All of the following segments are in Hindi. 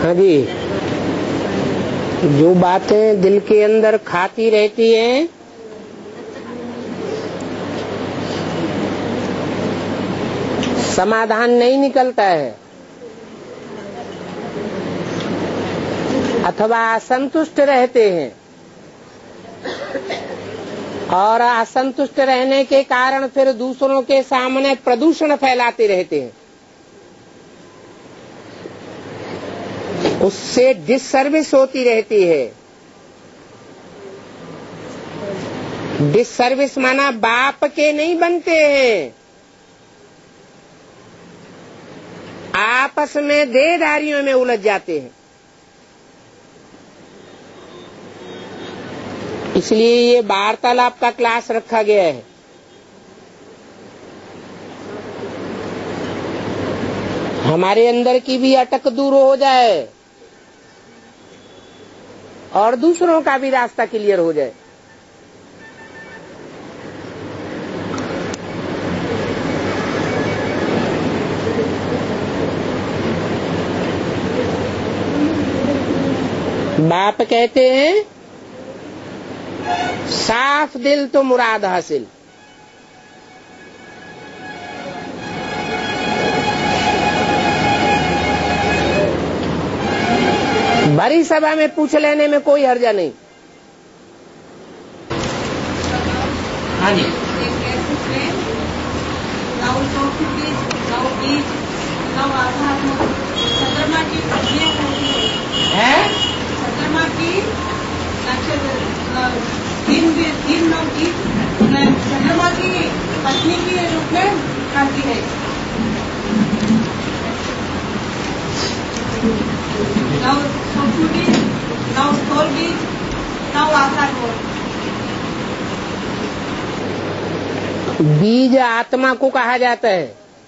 हाँ जी, जो बातें दिल के अंदर खाती रहती हैं समाधान नहीं निकलता है, अथवा असंतुष्ट रहते हैं और असंतुष्ट रहने के कारण फिर दूसरों के सामने प्रदूषण फैलाते रहते हैं। उससे डिससर्विस होती रहती है। डिससर्विस माना बाप के नहीं बनते हैं, आपस में देहधारियों में उलझ जाते हैं। इसलिए ये वार्तालाप का क्लास रखा गया है। हमारे अंदर की भी अटक दूर हो जाए और दूसरों का भी रास्ता क्लियर हो जाए। बाप कहते हैं साफ दिल तो मुराद हासिल। बड़ी सभा में पूछ लेने में कोई हर्जा नहीं। हाँ जी, चंद्रमा की पत्नी के रूप में आती है। now Sophudi, now Solvi, now Asakor। बीज आत्मा को कहा जाता है।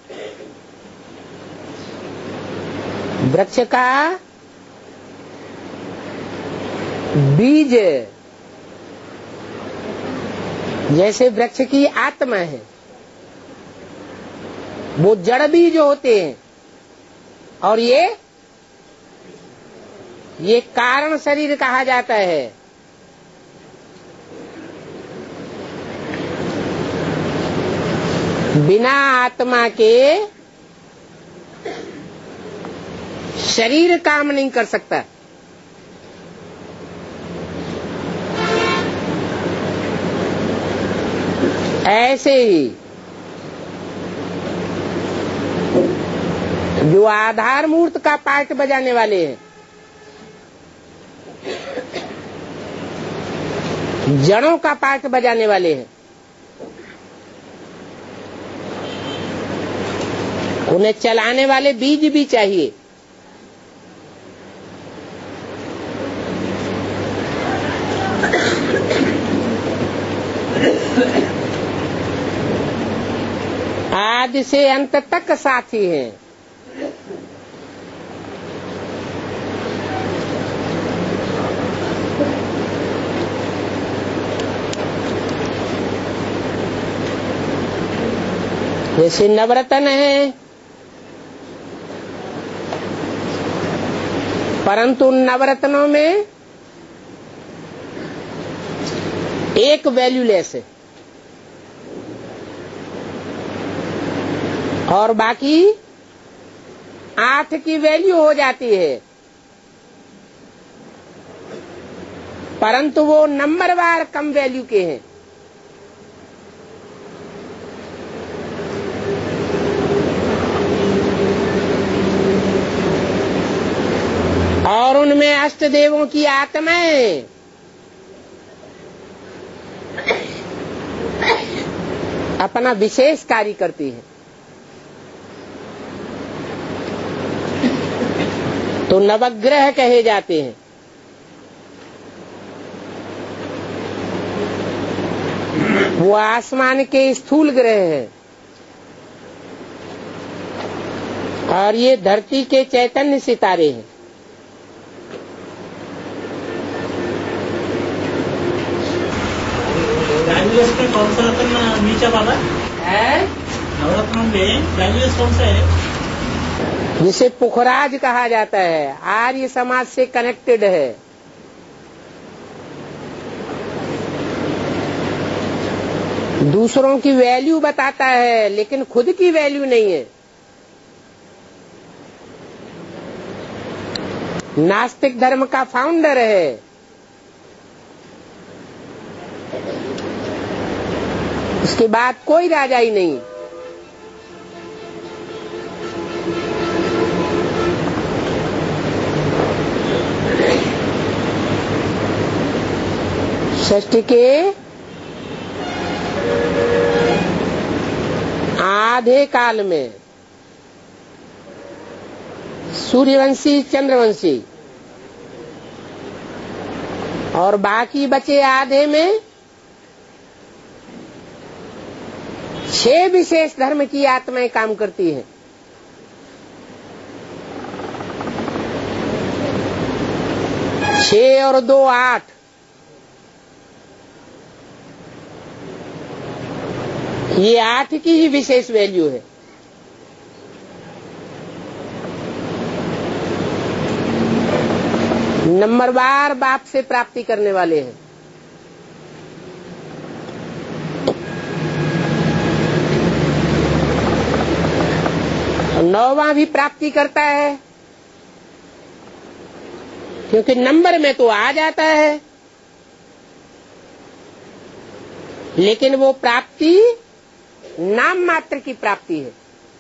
वृक्ष का बीज जैसे वृक्ष की आत्मा है, वो जड़ बीज होते हैं और ये कारण शरीर कहा जाता है। बिना आत्मा के शरीर काम नहीं कर सकता। ऐसे ही जो आधार मूर्त का पार्ट बजाने वाले हैं, जड़ों का पार्ट बजाने वाले हैं, उन्हें चलाने वाले बीज भी चाहिए। आदि से अंत तक साथी हैं। जैसे नवरत्न है, परंतु नवरत्नों में एक वैल्यूलेस है और बाकी 8 की वैल्यू हो जाती है, परंतु वो नंबरवार कम वैल्यू के हैं। और उनमें अष्ट देवों की आत्माएं अपना विशेष कार्य करती है। तो नवग्रह कहे जाते हैं। वो आसमान के स्थूल ग्रह हैं और ये धरती के चैतन्य सितारे हैं। में कौन सा रत्न नीचा बाबा है? नवरत्न में कौन सा है? जिसे पुखराज कहा जाता है, आर्य समाज से कनेक्टेड है। दूसरों की वैल्यू बताता है लेकिन खुद की वैल्यू नहीं है। नास्तिक धर्म का फाउंडर है। उसके बाद कोई राजा ही नहीं। षष्ठी के आधे काल में सूर्यवंशी, चंद्रवंशी और बाकी बचे आधे में 6 विशेष धर्म की आत्माएं काम करती हैं। छह और 2 8। ये 8 की ही विशेष वैल्यू है। नंबरवार बाप से प्राप्ति करने वाले हैं। और 9वां भी प्राप्ति करता है क्योंकि नंबर में तो आ जाता है, लेकिन वो प्राप्ति नाम मात्र की प्राप्ति है।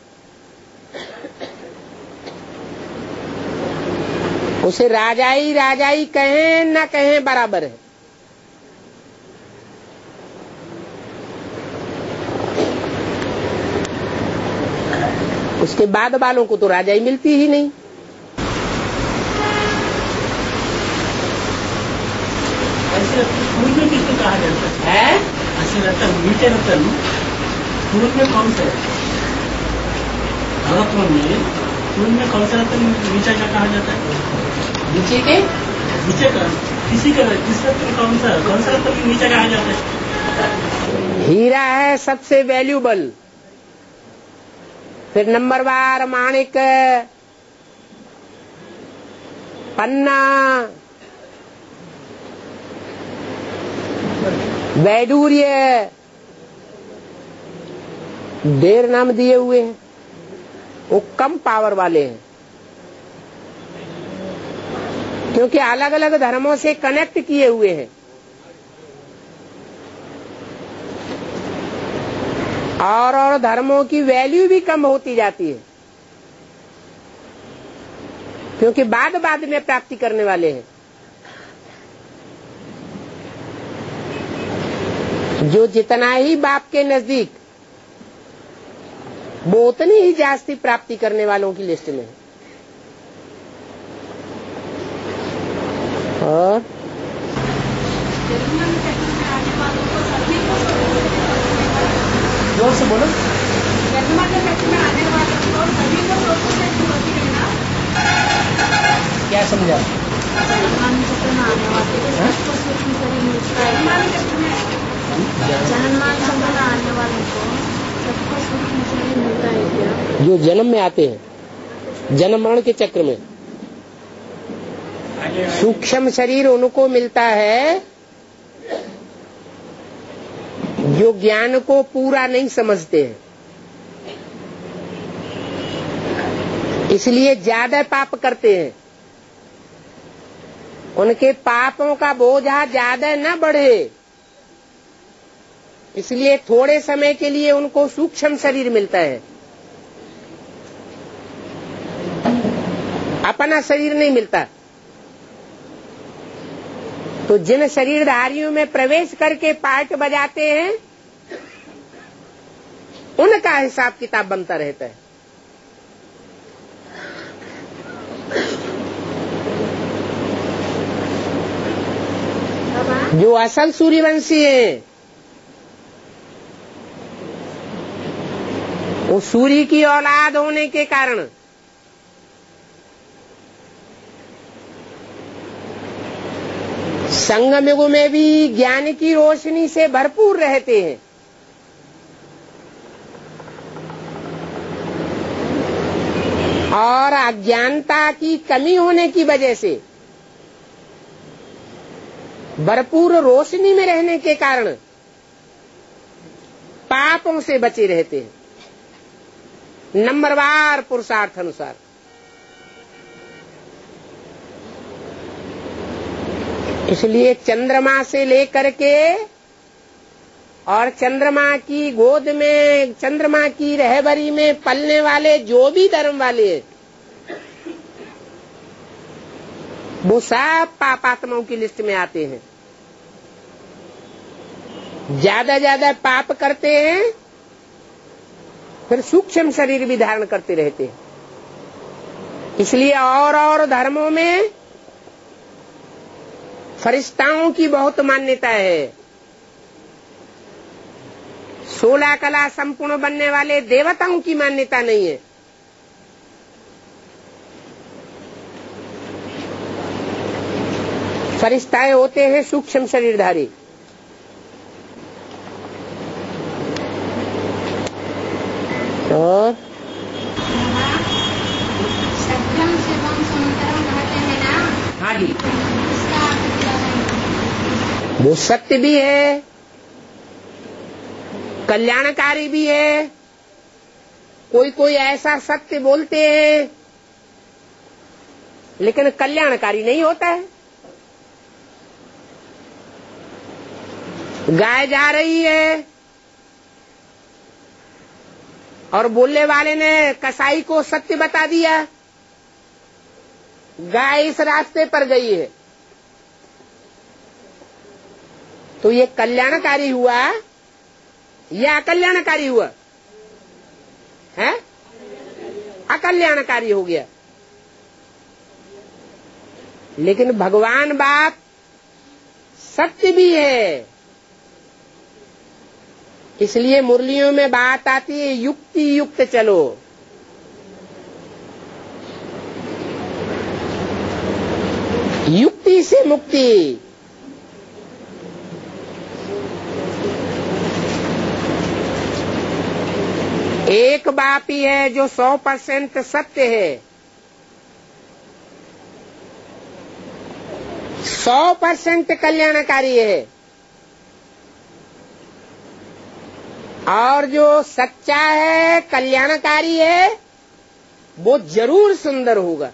उसे राजाई कहें न कहें बराबर है। उसके बाद वालों को तो राजाई मिलती ही नहीं। पूर्व में किसको कहा जाता है? ऐसे रतन, मीठे रतन पूर्व में कौन सा है? भारत में पूर्व में कौन सा रतन नीचा का कहा जाता है? नीचे का किसी का किस रतन कौन सा रतन नीचा कहा जाता है? हीरा है सबसे वैल्यूबल, फिर नंबरवार माणिक, पन्ना, वैडूर्य, ढेर नाम दिए हुए हैं। वो कम पावर वाले हैं क्योंकि अलग अलग धर्मों से कनेक्ट किए हुए हैं और धर्मों की वैल्यू भी कम होती जाती है क्योंकि बाद में प्राप्ति करने वाले हैं। जो जितना ही बाप के नजदीक, वो उतनी ही जास्ती प्राप्ति करने वालों की लिस्ट में है। और जोर से बोलो। क्या समझा? जो जन्म में आते हैं, जन्म मरण के चक्र में सूक्ष्म शरीर उनको मिलता है जो ज्ञान को पूरा नहीं समझते हैं, इसलिए ज्यादा पाप करते हैं। उनके पापों का बोझा ज्यादा न बढ़े, इसलिए थोड़े समय के लिए उनको सूक्ष्म शरीर मिलता है, अपना शरीर नहीं मिलता। तो जिन शरीरधारियों में प्रवेश करके पार्ट बजाते हैं उनका हिसाब किताब बनता रहता है। जो असल सूर्यवंशी हैं वो सूर्य की औलाद होने के कारण संगम युग में भी ज्ञान की रोशनी से भरपूर रहते हैं। और अज्ञानता की कमी होने की वजह से भरपूर रोशनी में रहने के कारण पापों से बचे रहते हैं नंबरवार पुरुषार्थ अनुसार। इसलिए चंद्रमा से लेकर के और चंद्रमा की गोद में, चंद्रमा की रहबरी में पलने वाले जो भी धर्म वाले हैं, वो सब पापात्माओं की लिस्ट में आते हैं। ज्यादा पाप करते हैं, फिर सूक्ष्म शरीर भी धारण करते रहते हैं। इसलिए और धर्मों में फरिश्ताओं की बहुत मान्यता है। 16 कला संपूर्ण बनने वाले देवताओं की मान्यता नहीं है। फरिश्ताएं होते हैं सूक्ष्म शरीरधारी। और सत्यम शिवम सुंदरम कहते हैं ना। हाँ जी, इसका अर्थ क्या है? वो सत्य भी है, कल्याणकारी भी है। कोई ऐसा सत्य बोलते हैं लेकिन कल्याणकारी नहीं होता है। गाय जा रही है और बोलने वाले ने कसाई को सत्य बता दिया, गाय इस रास्ते पर गई है, तो ये कल्याणकारी हुआ या अकल्याणकारी हुआ है? अकल्याणकारी हो गया। लेकिन भगवान बाप सत्य भी है। इसलिए मुरलियों में बात आती है युक्ति युक्त चलो। युक्ति से मुक्ति। एक बाप ही है जो 100% सत्य है, 100% कल्याणकारी है। और जो सच्चा है, कल्याणकारी है, वो जरूर सुंदर होगा।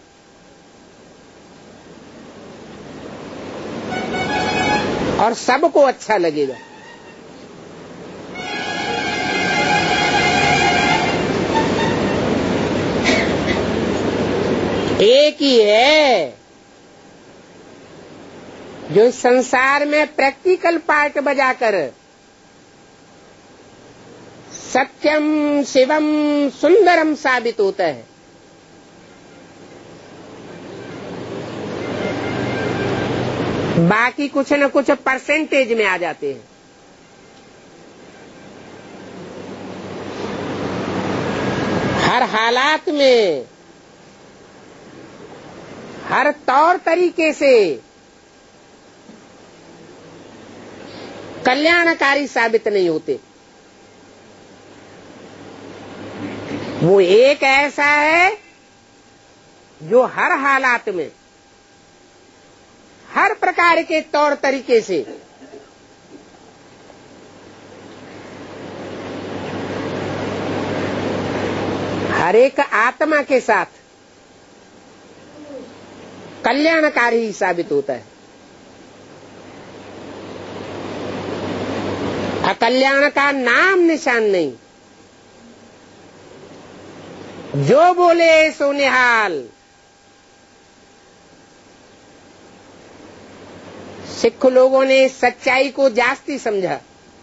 और सबको अच्छा लगेगा। एक ही है जो इस संसार में प्रैक्टिकल पार्ट बजाकर सत्यम शिवम सुंदरम साबित होता है। बाकी कुछ न कुछ परसेंटेज में आ जाते हैं। हर हालात में, हर तौर तरीके से कल्याणकारी साबित नहीं होते। वो एक ऐसा है जो हर हालात में, हर प्रकार के तौर तरीके से हर एक आत्मा के साथ कल्याणकारी साबित होता है। अकल्याण का नाम निशान नहीं। जो बोले सो निहाल। सिख लोगों ने सच्चाई को जास्ती समझा,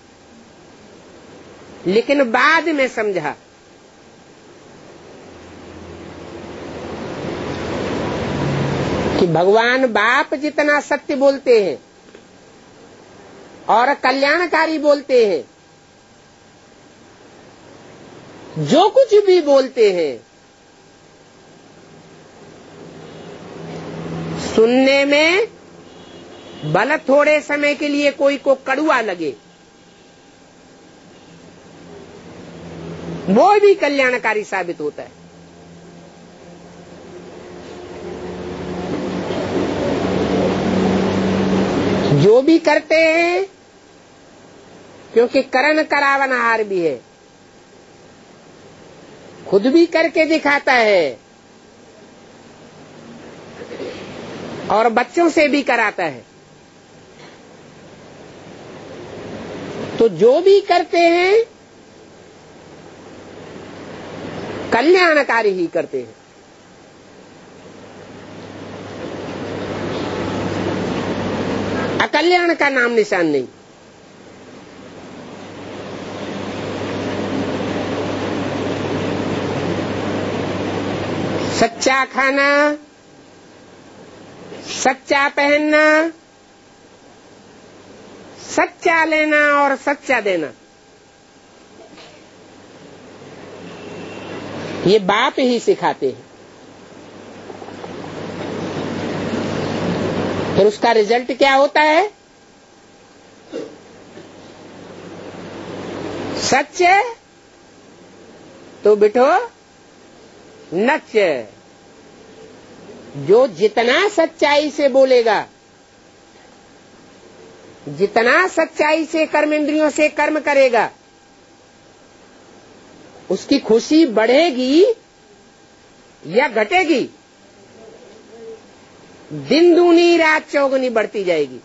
लेकिन बाद में समझा कि भगवान बाप जितना सत्य बोलते हैं और कल्याणकारी बोलते हैं, जो कुछ भी बोलते हैं, सुनने में भले थोड़े समय के लिए कोई को कड़ुआ लगे, वो भी कल्याणकारी साबित होता है। भी करते हैं, क्योंकि करण करावनहार भी है, खुद भी करके दिखाता है और बच्चों से भी कराता है। तो जो भी करते हैं कल्याणकारी ही करते हैं। अकल्याण का नाम निशान नहीं। सच्चा खाना, सच्चा पहनना, सच्चा लेना और सच्चा देना, ये बाप ही सिखाते हैं। फिर उसका रिजल्ट क्या होता है? सच तो बिठो नच। जो जितना सच्चाई से बोलेगा, जितना सच्चाई से कर्मेंद्रियों से कर्म करेगा, उसकी खुशी बढ़ेगी या घटेगी? दिन दूनी रात चौगुनी बढ़ती जाएगी।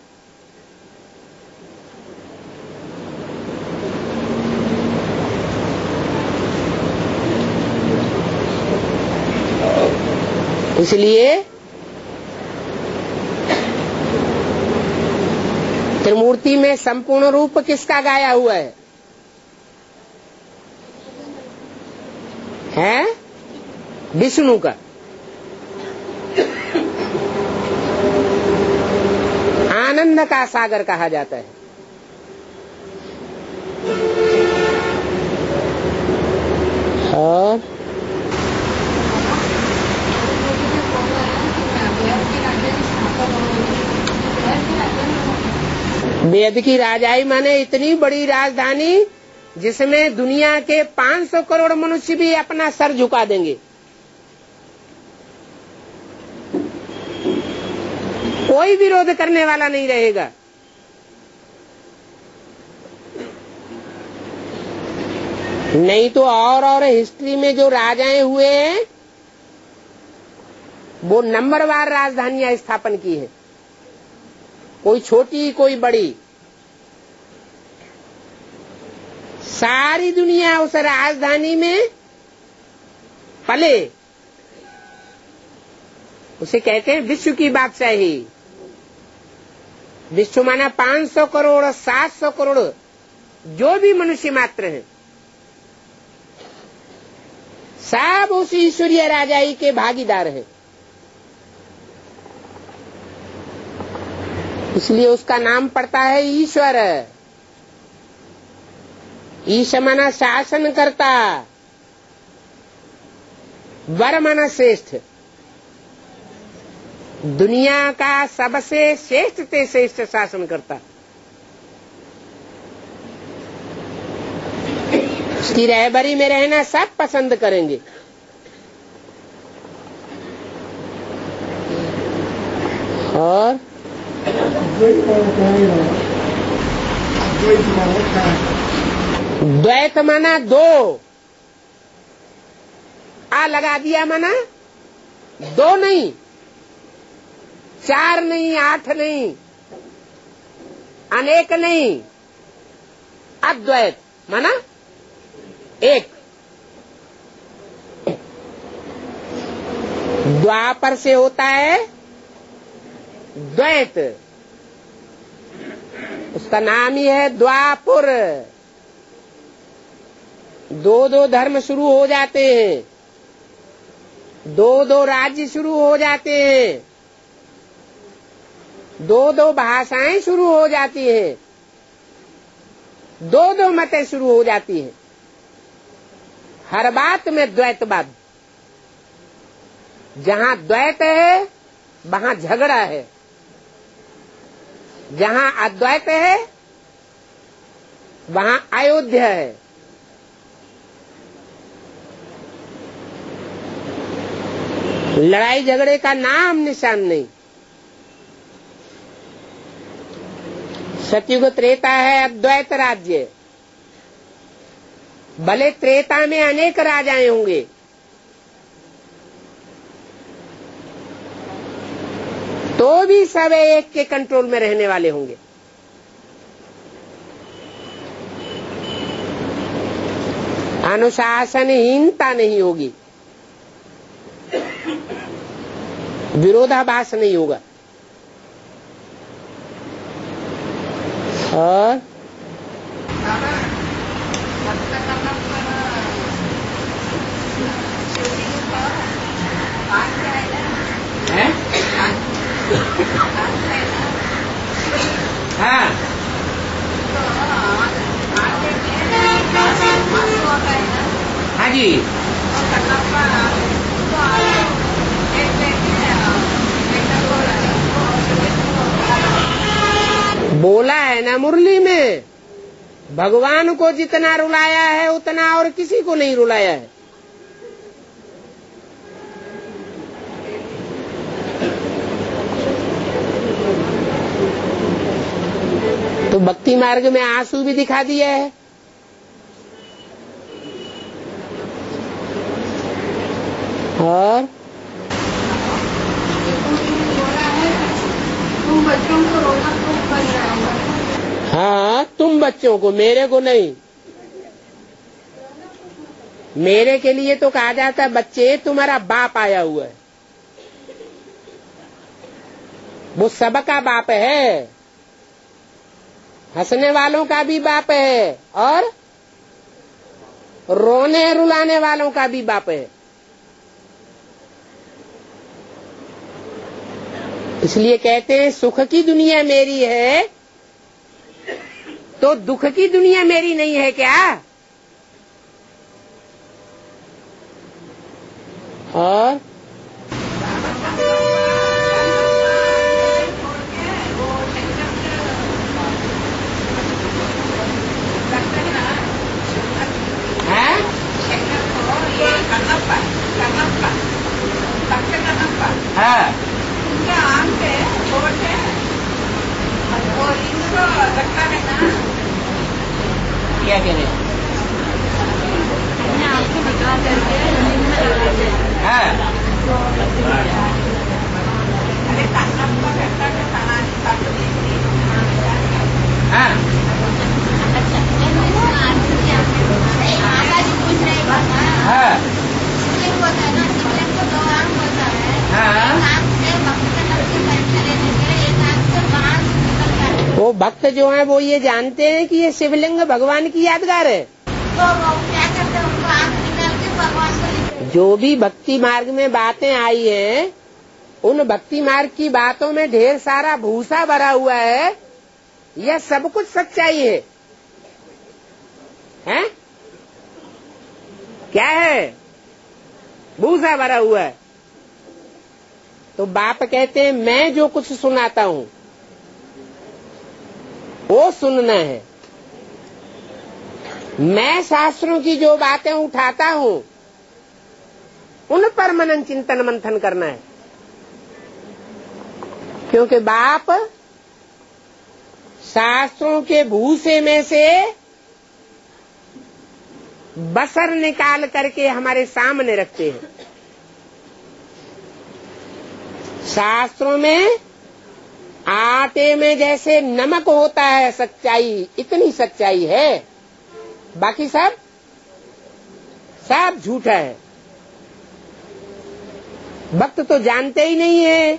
इसलिए त्रिमूर्ति में संपूर्ण रूप किसका गाया हुआ है? विष्णु का। आनंद का सागर कहा जाता है। और वेद की राजाई माने इतनी बड़ी राजधानी जिसमें दुनिया के 500 करोड़ मनुष्य भी अपना सर झुका देंगे। कोई विरोध करने वाला नहीं रहेगा। नहीं तो और हिस्ट्री में जो राजाएं हुए हैं वो नंबरवार राजधानियां स्थापन की है, कोई छोटी कोई बड़ी। सारी दुनिया उस राजधानी में पले। उसे कहते हैं विश्व की बादशाही। विश्व माना 500 करोड़ 700 करोड़ जो भी मनुष्य मात्र हैं, सब उस ईश्वरीय राजाई के भागीदार हैं। इसलिए उसका नाम पड़ता है ईश्वर। ईश माना शासन करता, वर माना श्रेष्ठ। दुनिया का सबसे श्रेष्ठ से श्रेष्ठ शासन करता। उसकी रहबरी में रहना सब पसंद करेंगे। और द्वैत माना दो, आ लगा दिया माना दो नहीं, 4 नहीं, 8 नहीं, अनेक नहीं, अद्वैत माना एक। द्वापर से होता है द्वैत, उसका नाम ही है द्वापुर। दो धर्म शुरू हो जाते हैं, दो राज्य शुरू हो जाते हैं, दो भाषाएं शुरू हो जाती हैं, दो मतें शुरू हो जाती हैं। हर बात में द्वैतवाद। जहां द्वैत है वहां झगड़ा है, जहां अद्वैत है वहां अयोध्या है। लड़ाई झगड़े का नाम निशान नहीं। सतयुग त्रेता है अद्वैत राज्य। भले त्रेता में अनेक राजाएं होंगे, तो भी सब एक के कंट्रोल में रहने वाले होंगे। अनुशासनहीनता नहीं होगी, विरोधाभास नहीं होगा। और हाँ हाँ जी, बोला है ना मुरली में, भगवान को जितना रुलाया है उतना और किसी को नहीं रुलाया है। तो भक्ति मार्ग में आंसू भी दिखा दिया है। और तुम बच्चों को रोना खूब कर रहे हो। हाँ, तुम बच्चों को, मेरे को नहीं। मेरे के लिए तो कहा जाता है बच्चे तुम्हारा बाप आया हुआ है, वो सबका बाप है, हंसने वालों का भी बाप है और रोने रुलाने वालों का भी बाप है। इसलिए कहते हैं सुख की दुनिया मेरी है तो दुख की दुनिया मेरी नहीं है क्या? और हाँ उनका आम है, होठ है और इनको रखा है ना। क्या कह रहे हैं? आपको बता करके हाँ अरे कन्नप्पा करता है कहानी साथ हाँ हाँ वो भक्त जो है वो ये जानते हैं कि ये शिवलिंग भगवान की यादगार है। तो क्या करते हैं, उनको आंख निकाल के भगवान को जो भी भक्ति मार्ग में बातें आई हैं, उन भक्ति मार्ग की बातों में ढेर सारा भूसा भरा हुआ है। यह सब कुछ सच्चाई है, हैं? क्या है? भूसा भरा हुआ है। तो बाप कहते हैं मैं जो कुछ सुनाता हूँ वो सुनना है, मैं शास्त्रों की जो बातें उठाता हूँ उन पर मनन चिंतन मंथन करना है। क्योंकि बाप शास्त्रों के भूसे में से बसर निकाल करके हमारे सामने रखते हैं। शास्त्रों में आटे में जैसे नमक होता है सच्चाई, इतनी सच्चाई है, बाकी सब झूठा है। भक्त तो जानते ही नहीं है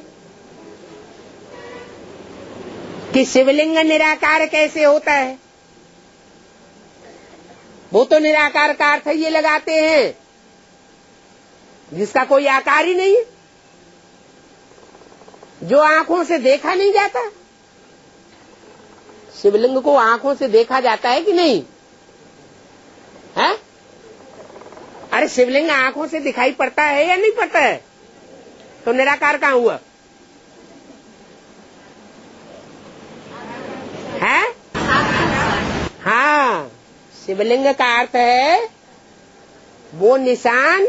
कि शिवलिंग निराकार कैसे होता है। वो तो निराकार का अर्थ ये लगाते हैं जिसका कोई आकार ही नहीं है, जो आंखों से देखा नहीं जाता। शिवलिंग को आंखों से देखा जाता है कि नहीं है? अरे शिवलिंग आंखों से दिखाई पड़ता है या नहीं पड़ता है? तो निराकार कहाँ हुआ है? हाँ, शिवलिंग का अर्थ है वो निशान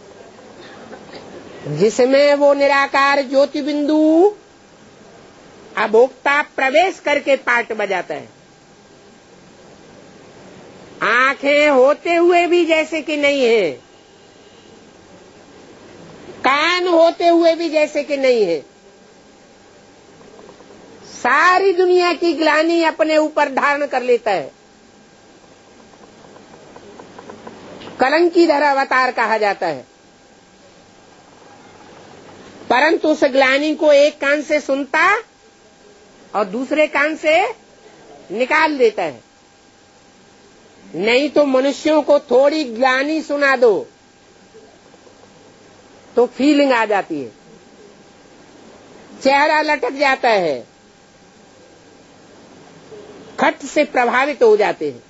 जिसमें वो निराकार ज्योति बिंदु अभोक्ता प्रवेश करके पार्ट बजाता है। आंखें होते हुए भी जैसे कि नहीं है, कान होते हुए भी जैसे कि नहीं है, सारी दुनिया की ग्लानि अपने ऊपर धारण कर लेता है। कलंकीधर अवतार कहा जाता है, परंतु उस ग्लानि को एक कान से सुनता और दूसरे कान से निकाल देता है। नहीं तो मनुष्यों को थोड़ी ग्लानि सुना दो तो फीलिंग आ जाती है, चेहरा लटक जाता है, खट से प्रभावित हो जाते हैं।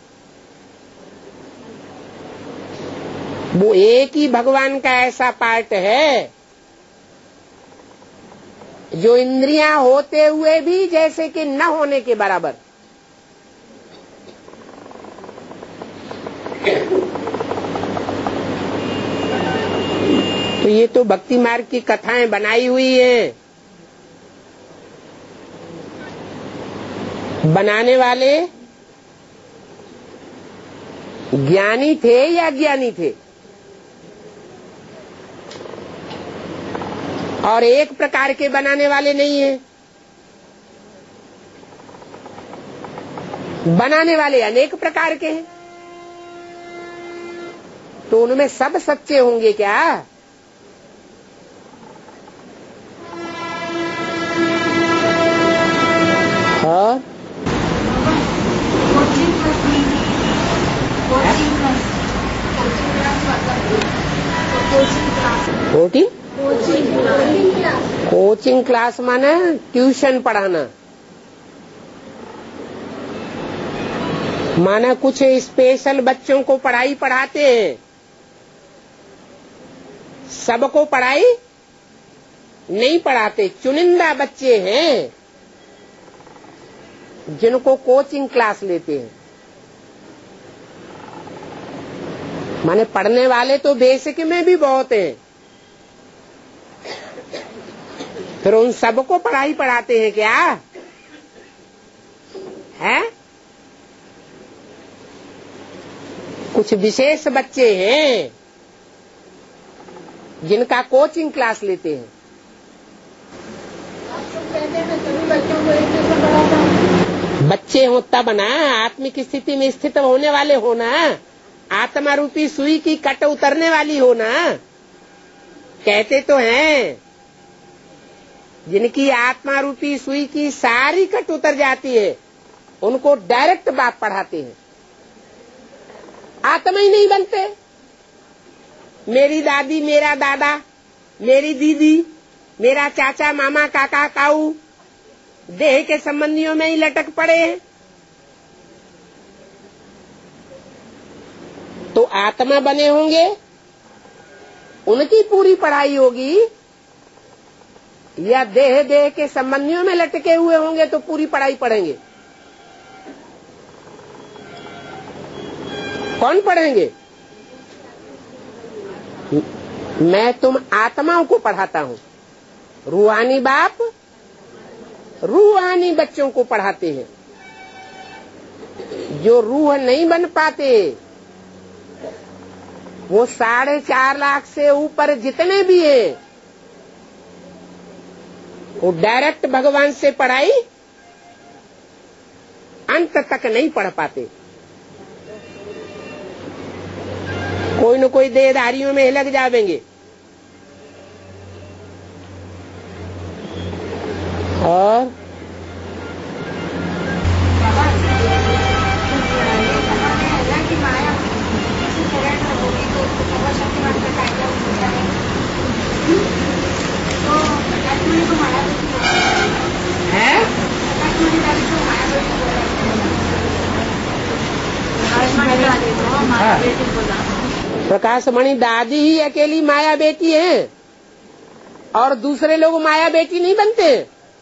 वो एक ही भगवान का ऐसा पार्ट है जो इंद्रियां होते हुए भी जैसे कि न होने के बराबर। तो ये तो भक्ति मार्ग की कथाएं बनाई हुई हैं। बनाने वाले ज्ञानी थे या अज्ञानी थे, और एक प्रकार के बनाने वाले नहीं है। बनाने वाले अनेक प्रकार के हैं। तो उनमें सब सच्चे होंगे क्या? हाँ, कोचिंग क्लास माने ट्यूशन पढ़ाना, माना कुछ स्पेशल बच्चों को पढ़ाई पढ़ाते हैं, सबको पढ़ाई नहीं पढ़ाते। चुनिंदा बच्चे हैं जिनको कोचिंग क्लास लेते हैं। माने पढ़ने वाले तो बेसिक में भी बहुत हैं, फिर उन सबको पढ़ाई पढ़ाते हैं क्या? है कुछ विशेष बच्चे हैं जिनका कोचिंग क्लास लेते हैं। बच्चे हो तब ना, आत्मिक स्थिति में स्थित होने वाले हो ना, आत्मा रूपी सुई की कट उतरने वाली हो ना। कहते तो हैं जिनकी आत्मा रूपी सुई की सारी कट उतर जाती है उनको डायरेक्ट बात पढ़ाते हैं, आत्मा ही नहीं बनते। मेरी दादी, मेरा दादा, मेरी दीदी, मेरा चाचा, मामा, काका, काऊ देह के संबंधियों में ही लटक पड़े हैं। तो आत्मा बने होंगे, उनकी पूरी पढ़ाई होगी, या देह देह के संबंधियों में लटके हुए होंगे तो पूरी पढ़ाई पढ़ेंगे? कौन पढ़ेंगे? मैं तुम आत्माओं को पढ़ाता हूँ। रूहानी बाप रूहानी बच्चों को पढ़ाते हैं। जो रूह नहीं बन पाते वो 4.5 लाख से ऊपर जितने भी हैं वो डायरेक्ट भगवान से पढ़ाई अंत तक नहीं पढ़ पाते। कोई न कोई देहधारियों में लग जावेंगे। और प्रकाशमणि दादी ही अकेली माया बेटी है और दूसरे लोग माया बेटी नहीं बनते।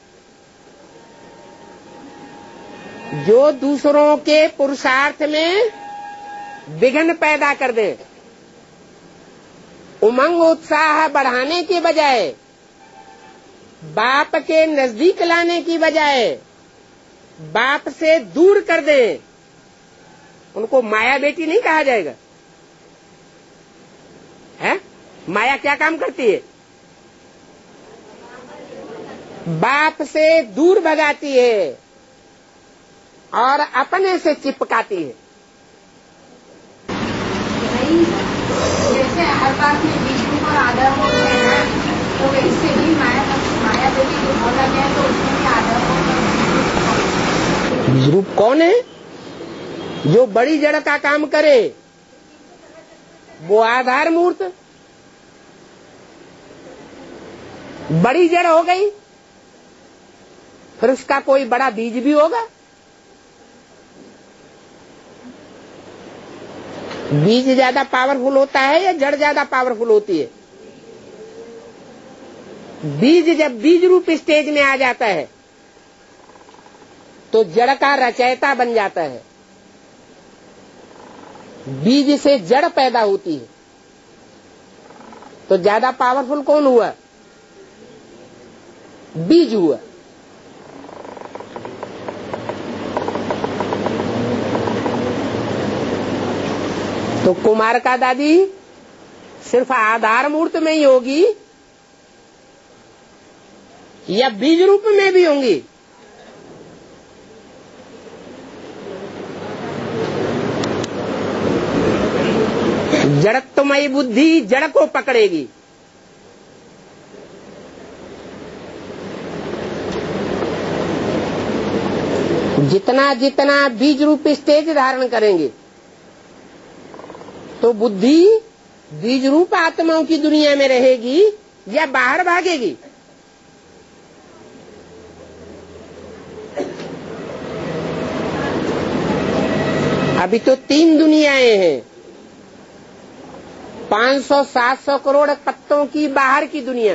जो दूसरों के पुरुषार्थ में विघ्न पैदा कर दे, उमंग उत्साह बढ़ाने के बजाय बाप के नजदीक लाने की बजाय बाप से दूर कर दें, उनको माया बेटी नहीं कहा जाएगा। है? माया क्या काम करती है? बाप से दूर भगाती है और अपने से चिपकाती है। जैसे हर बात में विष्णु और आदर होते हैं, तो वैसे भी माया बेटी जो बोला गया तो उसमें भी आदर होगा। बीज रूप कौन है? जो बड़ी जड़ का काम करे वो आधार मूर्त। बड़ी जड़ हो गई, फिर उसका कोई बड़ा बीज भी होगा। बीज ज्यादा पावरफुल होता है या जड़ ज्यादा पावरफुल होती है? बीज जब बीज रूप स्टेज में आ जाता है तो जड़ का रचयिता बन जाता है। बीज से जड़ पैदा होती है, तो ज्यादा पावरफुल कौन हुआ? बीज हुआ। तो कुमार का दादी सिर्फ आधार मूर्त में ही होगी या बीज रूप में भी होंगी? जड़त्वमयी बुद्धि जड़ को पकड़ेगी। जितना जितना बीज रूप स्टेज धारण करेंगे तो बुद्धि बीज रूप आत्माओं की दुनिया में रहेगी या बाहर भागेगी? अभी तो 3 दुनियाएं हैं। 500-700 करोड़ पत्तों की बाहर की दुनिया,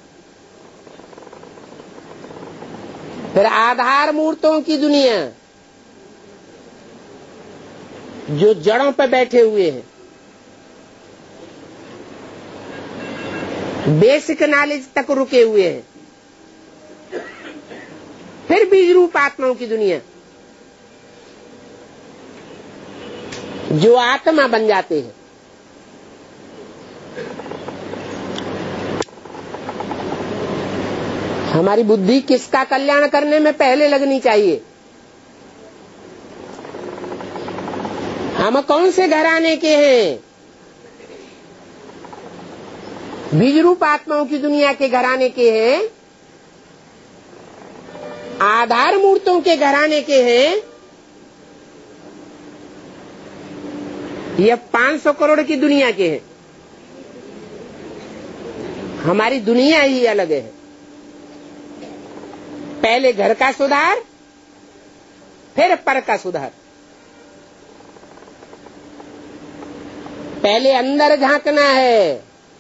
फिर आधार मूर्तों की दुनिया जो जड़ों पर बैठे हुए हैं, बेसिक नॉलेज तक रुके हुए हैं, फिर बीज रूप आत्माओं की दुनिया जो आत्मा बन जाते हैं। हमारी बुद्धि किसका कल्याण करने में पहले लगनी चाहिए? हम कौन से घराने के हैं? बीज रूप आत्माओं की दुनिया के घराने के हैं, आधार मूर्तों के घराने के हैं, या 500 करोड़ की दुनिया के हैं? हमारी दुनिया ही अलग है। पहले घर का सुधार, फिर पर का सुधार। पहले अंदर झांकना है,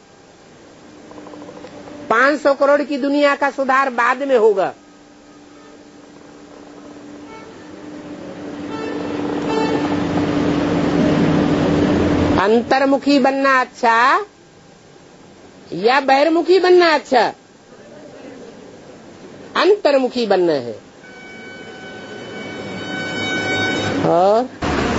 500 करोड़ की दुनिया का सुधार बाद में होगा। अंतर्मुखी बनना अच्छा या बहिर्मुखी बनना अच्छा? अंतर्मुखी बनना है। और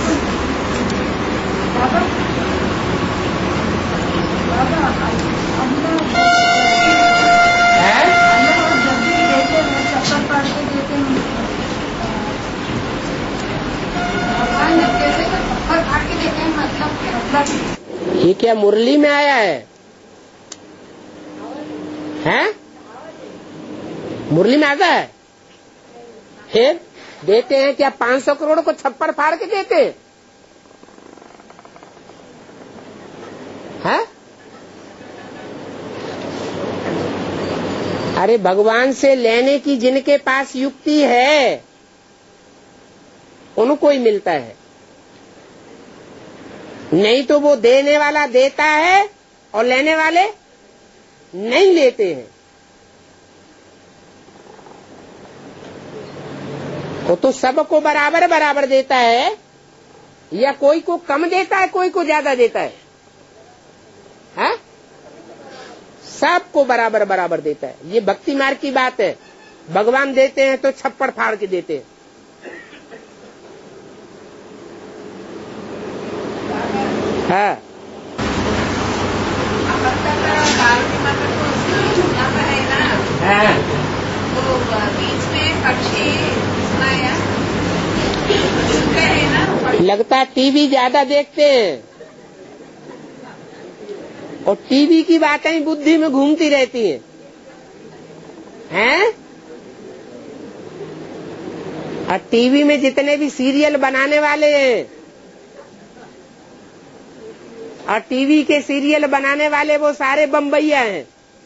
ये क्या मुरली में आया है? हैं? मुरली में आता है? फिर देते हैं क्या? 500 करोड़ को छप्पर फाड़ के देते हैं? अरे भगवान से लेने की जिनके पास युक्ति है उनको ही मिलता है, नहीं तो वो देने वाला देता है और लेने वाले नहीं लेते हैं। वो तो सबको बराबर बराबर देता है, या कोई को कम देता है, कोई को ज्यादा देता है? सबको बराबर बराबर देता है। ये भक्ति मार्ग की बात है। भगवान देते हैं तो छप्पड़ फाड़ के देते हैं। हाँ, तो बीच में पक्षी लगता है टीवी ज्यादा देखते हैं और टीवी की बातें बुद्धि में घूमती रहती हैं। और टीवी में जितने भी सीरियल बनाने वाले हैं और टीवी के सीरियल बनाने वाले वो सारे बम्बईया हैं।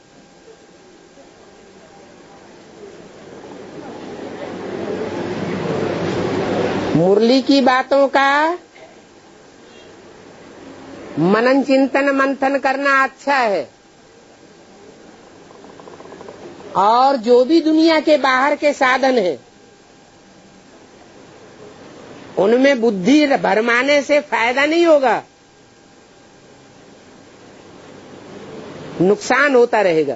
मुरली की बातों का मनन चिंतन मंथन करना अच्छा है, और जो भी दुनिया के बाहर के साधन हैं उनमें बुद्धि भरमाने से फायदा नहीं होगा, नुकसान होता रहेगा।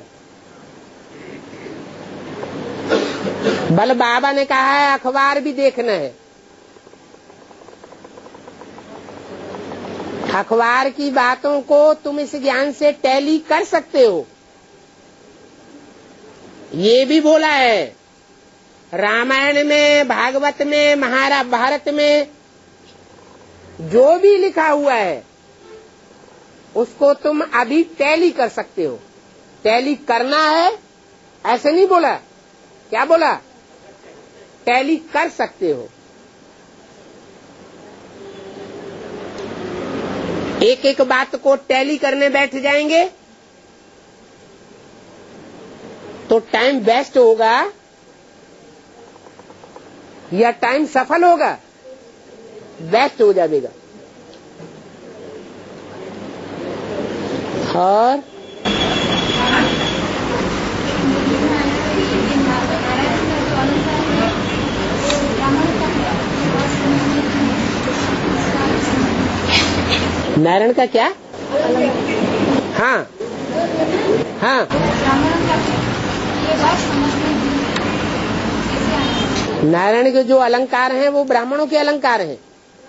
बल बाबा ने कहा है अखबार भी देखना है। अखबार की बातों को तुम इस ज्ञान से टैली कर सकते हो। ये भी बोला है रामायण में, भागवत में, महाभारत में जो भी लिखा हुआ है उसको तुम अभी टैली कर सकते हो। टैली करना है ऐसे नहीं बोला, क्या बोला? टैली कर सकते हो। एक एक बात को टैली करने बैठ जाएंगे तो टाइम वेस्ट होगा या टाइम सफल होगा? वेस्ट हो जाएगा। और नारायण का क्या? हाँ हाँ, नारायण के जो अलंकार हैं वो ब्राह्मणों के अलंकार हैं।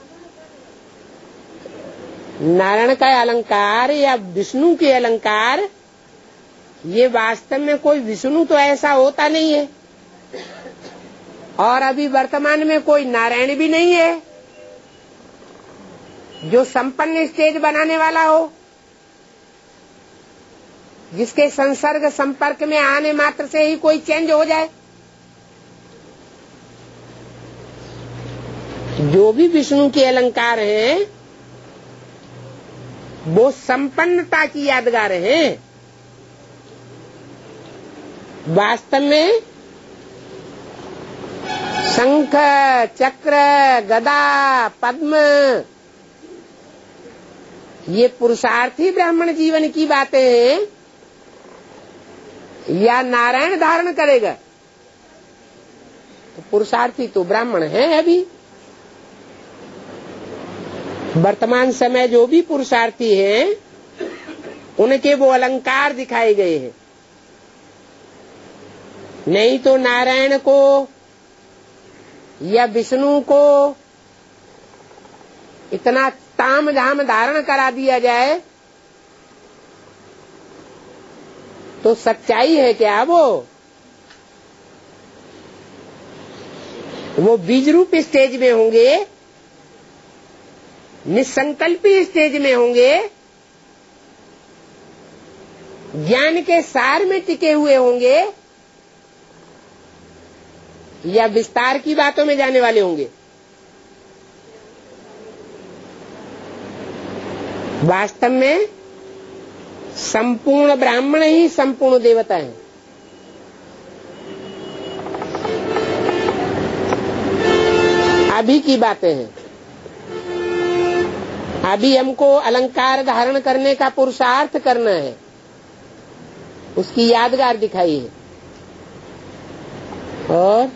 नारायण का अलंकार या विष्णु के अलंकार, ये वास्तव में कोई विष्णु तो ऐसा होता नहीं है, और अभी वर्तमान में कोई नारायण भी नहीं है जो संपन्न स्टेज बनाने वाला हो, जिसके संसर्ग संपर्क में आने मात्र से ही कोई चेंज हो जाए। जो भी विष्णु के अलंकार हैं वो संपन्नता की यादगार हैं। वास्तव में शंख, चक्र, गदा, पद्म, ये पुरुषार्थी ब्राह्मण जीवन की बातें हैं या नारायण धारण करेगा? तो पुरुषार्थी तो ब्राह्मण है। अभी वर्तमान समय जो भी पुरुषार्थी हैं उनके वो अलंकार दिखाए गए हैं। नहीं तो नारायण को या विष्णु को इतना ताम झाम धारण करा दिया जाए तो सच्चाई है क्या? वो बीज रूप स्टेज में होंगे, निसंकल्पी स्टेज में होंगे, ज्ञान के सार में टिके हुए होंगे, या विस्तार की बातों में जाने वाले होंगे? वास्तव में संपूर्ण ब्राह्मण ही संपूर्ण देवता हैं। अभी की बातें हैं। अभी हमको अलंकार धारण करने का पुरुषार्थ करना है, उसकी यादगार दिखाई है। और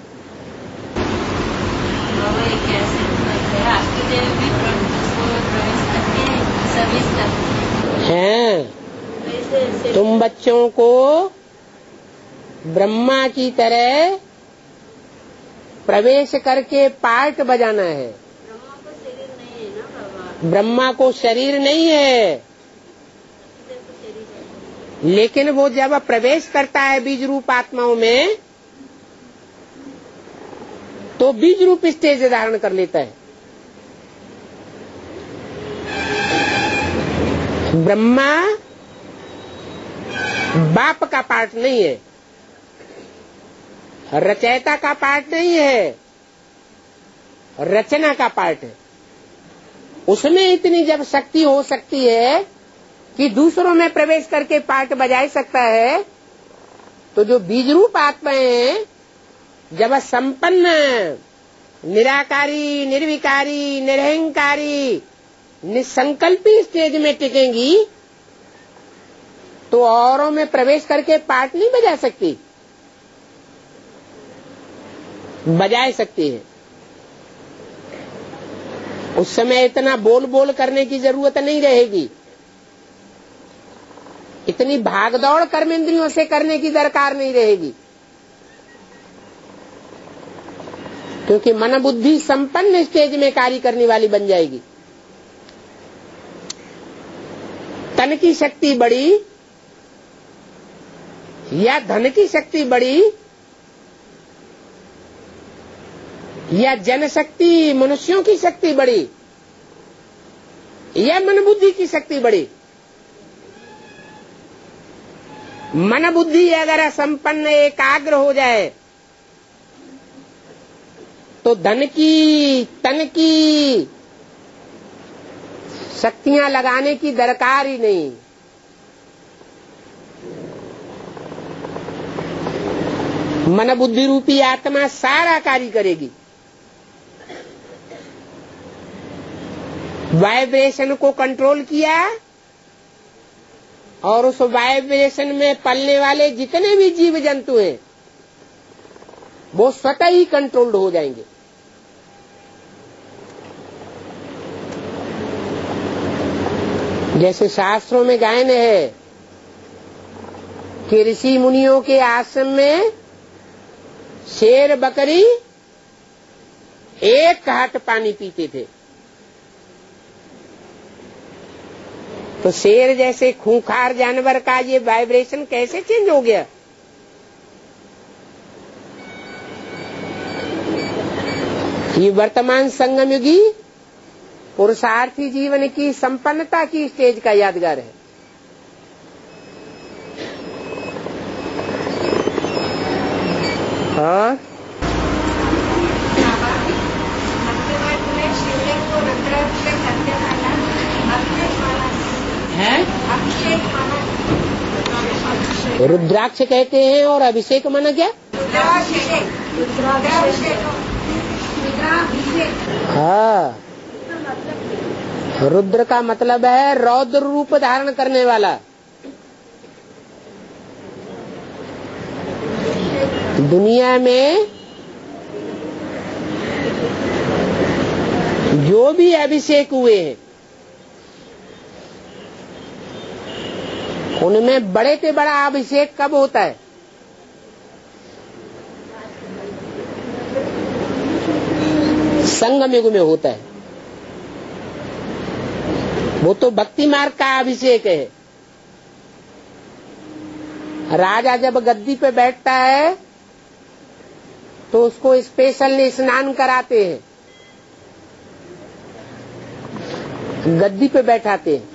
हैं तुम बच्चों को ब्रह्मा की तरह प्रवेश करके पार्ट बजाना है। ब्रह्मा को शरीर नहीं है, लेकिन वो जब प्रवेश करता है बीज रूप आत्माओं में तो बीज रूप स्टेज धारण कर लेता है। ब्रह्मा बाप का पार्ट नहीं है, रचयिता का पार्ट नहीं है, रचना का पार्ट है। उसमें इतनी जब शक्ति हो सकती है कि दूसरों में प्रवेश करके पार्ट बजा सकता है, तो जो बीज रूप आत्माएं हैं जब संपन्न निराकारी, निर्विकारी, निरहंकारी, निसंकल्पी स्टेज में टिकेंगी तो औरों में प्रवेश करके पार्ट नहीं बजा सकती, बजा सकती है। उस समय इतना बोल बोल करने की जरूरत नहीं रहेगी, इतनी भागदौड़ कर्मेंद्रियों से करने की दरकार नहीं रहेगी, क्योंकि मन बुद्धि संपन्न स्टेज में कार्य करने वाली बन जाएगी। तन की शक्ति बड़ी या धन की शक्ति बड़ी या जनशक्ति मनुष्यों की शक्ति बड़ी या मन बुद्धि की शक्ति बड़ी, मन बुद्धि अगर संपन्न एकाग्र हो जाए तो धन की तन की शक्तियां लगाने की दरकार ही नहीं। मन बुद्धि रूपी आत्मा सारा कार्य करेगी। वाइब्रेशन को कंट्रोल किया और उस वाइब्रेशन में पलने वाले जितने भी जीव जंतु हैं वो स्वतः ही कंट्रोल्ड हो जाएंगे। जैसे शास्त्रों में गायन है कि ऋषि मुनियों के आश्रम में शेर बकरी एक घाट पानी पीते थे, तो शेर जैसे खूंखार जानवर का ये वाइब्रेशन कैसे चेंज हो गया? ये वर्तमान संगम युगी पुरुषार्थी जीवन की संपन्नता की स्टेज का यादगार है। हाँ, रुद्राक्ष कहते हैं और अभिषेक माना क्या? हाँ, रुद्र का मतलब है रौद्र रूप धारण करने वाला। दुनिया में जो भी अभिषेक हुए हैं उनमें बड़े से बड़ा अभिषेक कब होता है? संगम युग में होता है। वो तो भक्ति मार्ग का अभिषेक है। राजा जब गद्दी पे बैठता है तो उसको स्पेशल स्नान कराते हैं, गद्दी पे बैठाते हैं।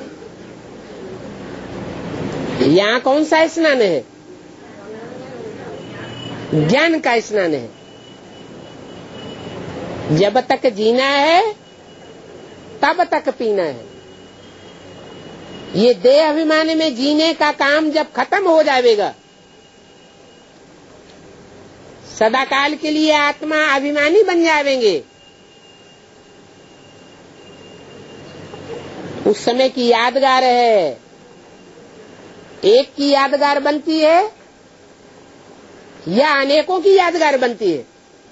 यहाँ कौन सा स्नान है? ज्ञान का स्नान है। जब तक जीना है तब तक पीना है। ये देह अभिमान में जीने का काम जब खत्म हो जाएगा, सदाकाल के लिए आत्मा अभिमानी बन जाएंगे, उस समय की यादगार है। एक की यादगार बनती है या अनेकों की यादगार बनती है?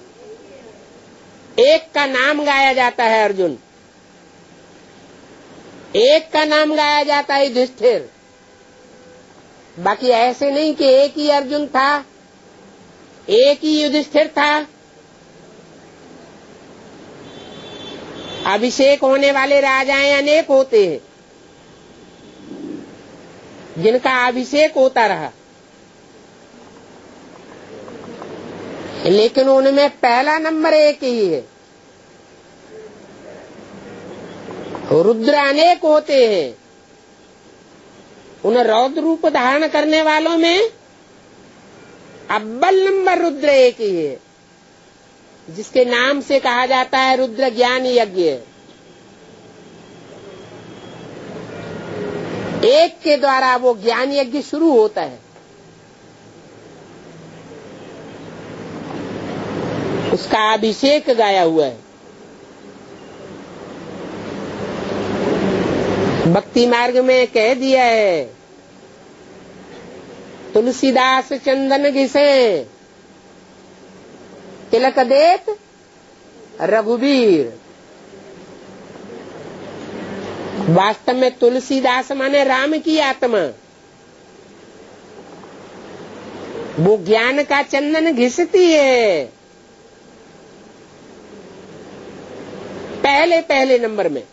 एक का नाम गाया जाता है अर्जुन, एक का नाम गाया जाता है युधिष्ठिर, बाकी ऐसे नहीं कि एक ही अर्जुन था, एक ही युधिष्ठिर था। अभिषेक होने वाले राजाएं अनेक होते हैं, जिनका अभिषेक होता रहा, लेकिन उनमें पहला नंबर एक ही है। रुद्र अनेक होते हैं, उन रौद्र रूप धारण करने वालों में अव्वल नंबर रुद्र एक ही है, जिसके नाम से कहा जाता है रुद्र ज्ञान यज्ञ। एक के द्वारा वो ज्ञान यज्ञ शुरू होता है। उसका अभिषेक गाया हुआ है। भक्ति मार्ग में कह दिया है, तुलसीदास चंदन घिसे तिलक देत रघुवीर। वास्तव में तुलसीदास माने राम की आत्मा। वो ज्ञान का चंदन घिसती है पहले पहले नंबर में,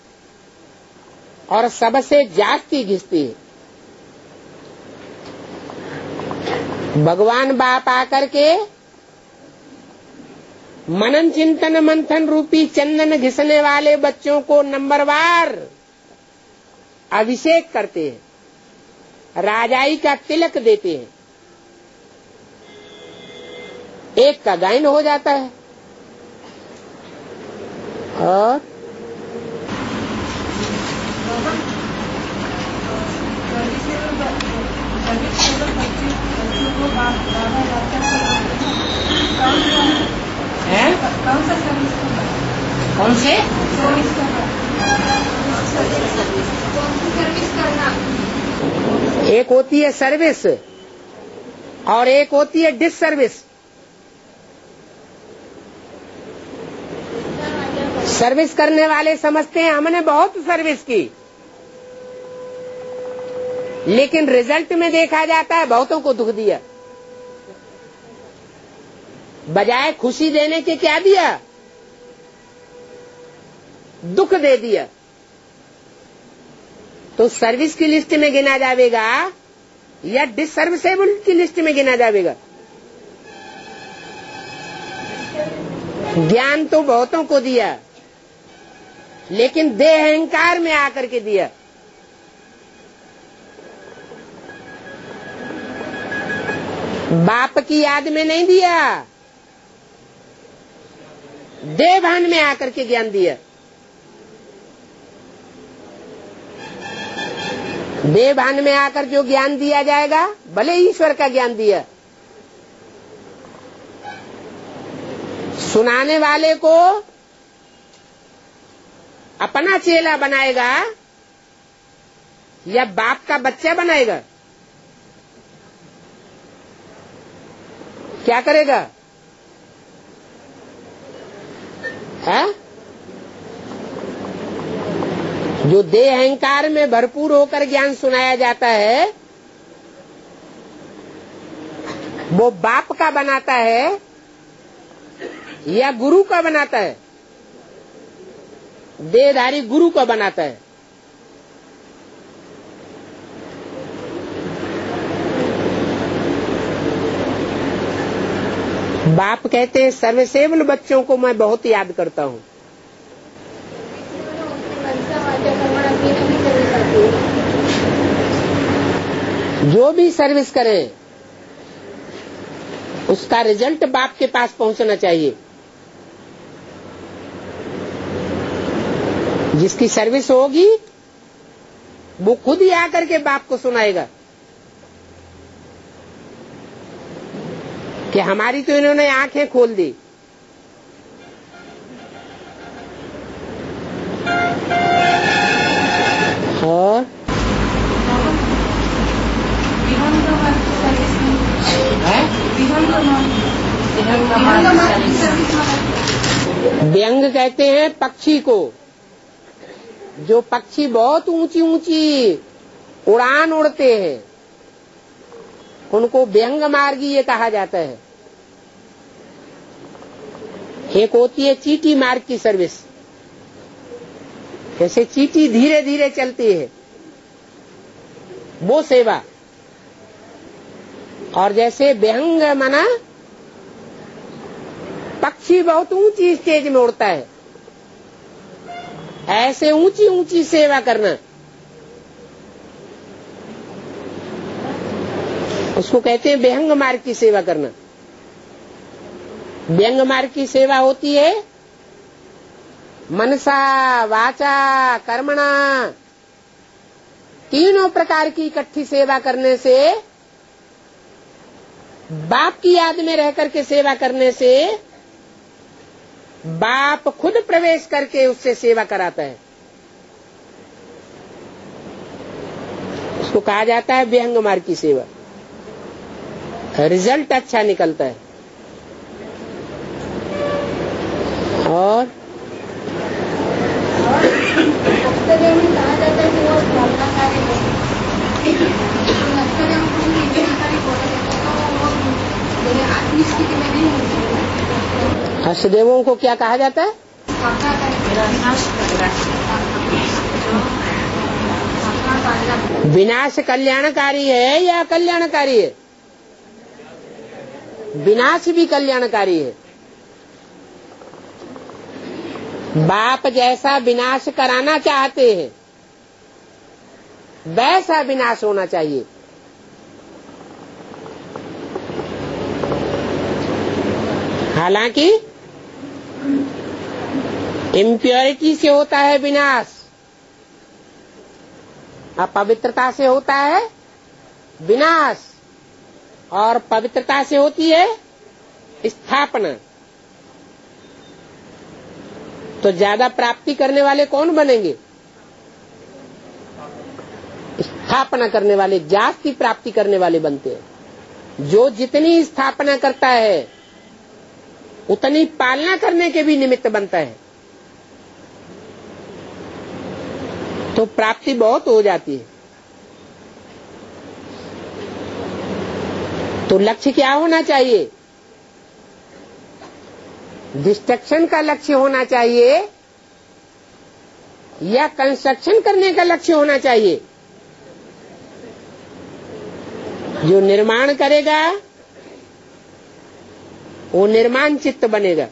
और सबसे जास्ती घिसती है। भगवान बाप आकर के मनन चिंतन मंथन रूपी चंदन घिसने वाले बच्चों को नंबरवार अभिषेक करते हैं, राजाई का तिलक देते हैं। एक का गायन हो जाता है। और कौन से एक होती है सर्विस और एक होती है डिस सर्विस। सर्विस करने वाले समझते हैं हमने बहुत सर्विस की, लेकिन रिजल्ट में देखा जाता है बहुतों को दुख दिया। बजाय खुशी देने के क्या दिया, दुख दे दिया। तो सर्विस की लिस्ट में गिना जाएगा या डिसर्विसेबल की लिस्ट में गिना जाएगा? ज्ञान तो बहुतों को दिया, लेकिन देह अहंकार में आकर के दिया। बाप की याद में नहीं दिया, देह भान में आकर के ज्ञान दिया। देह भान में आकर जो ज्ञान दिया जाएगा, भले ईश्वर का ज्ञान दिया, सुनाने वाले को अपना चेला बनाएगा या बाप का बच्चा बनाएगा? क्या करेगा? है? जो देह अहंकार में भरपूर होकर ज्ञान सुनाया जाता है, वो बाप का बनाता है या गुरु का बनाता है? देहधारी गुरु का बनाता है। बाप कहते हैं सर्वसेवल बच्चों को मैं बहुत याद करता हूँ। जो भी सर्विस करें उसका रिजल्ट बाप के पास पहुंचना चाहिए। जिसकी सर्विस होगी वो खुद ही आकर के बाप को सुनाएगा कि हमारी तो इन्होंने आंखें खोल दी। और व्यंग कहते हैं पक्षी को। जो पक्षी बहुत ऊंची ऊंची उड़ान उड़ते हैं, उनको व्यंग मार्गीय कहा जाता है। एक होती है चीटी मार्ग की सर्विस, जैसे चीटी धीरे धीरे चलती है वो सेवा, और जैसे व्यंग मना पक्षी बहुत ऊंची स्टेज में उड़ता है, ऐसे ऊंची ऊंची सेवा करना, उसको कहते हैं व्यंग मार्ग की सेवा करना। व्यंग मार्ग की सेवा होती है मनसा वाचा कर्मणा, तीनों प्रकार की इकट्ठी सेवा करने से, बाप की याद में रह करके सेवा करने से बाप खुद प्रवेश करके उससे सेवा कराता है। उसको कहा जाता है व्यंग मार्ग की सेवा। रिजल्ट अच्छा निकलता है। और कहा जाता है कि वो भावनाकारी है, आत्मी स्थिति में नहीं होती। हर्षदेवों को क्या कहा जाता है? विनाश कल्याणकारी है या अकल्याणकारी है? विनाश भी कल्याणकारी है। बाप जैसा विनाश कराना चाहते हैं वैसा विनाश होना चाहिए। हालांकि इम्प्योरिटी से होता है विनाश, अपवित्रता से होता है विनाश, और पवित्रता से होती है स्थापना। तो ज्यादा प्राप्ति करने वाले कौन बनेंगे? स्थापना करने वाले, जाति प्राप्ति करने वाले बनते हैं। जो जितनी स्थापना करता है उतनी पालना करने के भी निमित्त बनता है, तो प्राप्ति बहुत हो जाती है। तो लक्ष्य क्या होना चाहिए? डिस्ट्रक्शन का लक्ष्य होना चाहिए या कंस्ट्रक्शन करने का लक्ष्य होना चाहिए? जो निर्माण करेगा वो निर्माण चित्त बनेगा,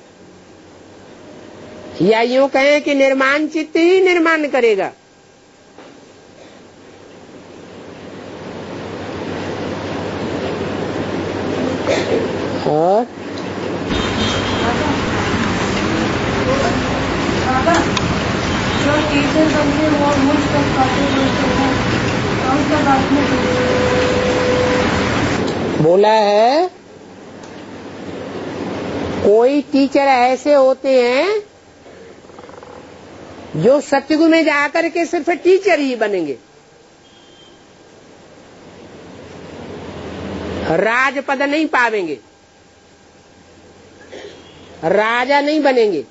या यूं कहें कि निर्माण चित्त ही निर्माण करेगा। और जो टीचर बनते वो मुझ तक पाते हैं, कौन सा बात में बोला है कोई टीचर ऐसे होते हैं जो सतयुग में जाकर के सिर्फ टीचर ही बनेंगे, राजपद नहीं पावेंगे, राजा नहीं बनेंगे।